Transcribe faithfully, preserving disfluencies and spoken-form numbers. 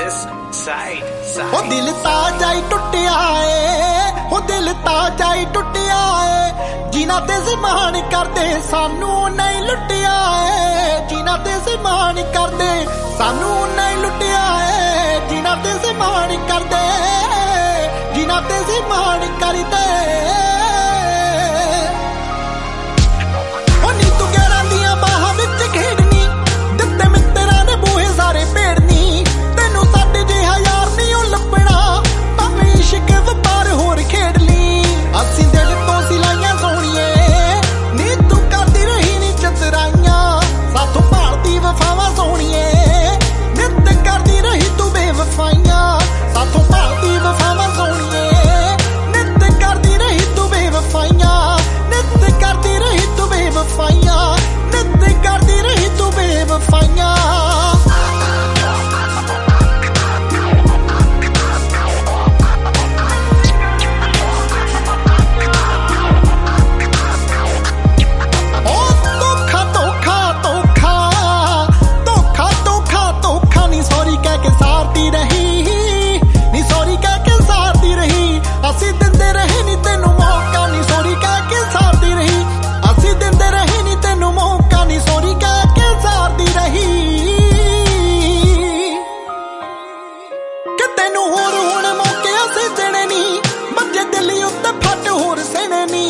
this side, side. हो दिल ताजा ही टुटिया है, हो दिल ताजा ही टुटिया है, जिना ते ज़मान करदे सानू नहीं लुटिया है, जिना ते ज़मान करदे सानू नहीं लुटिया है, जिना ते ज़मान करदे जिना ते ज़मान करदे तेनू होर होने मौके असीं देने नी, मजे दिली उत्ते फट होर सेने नी।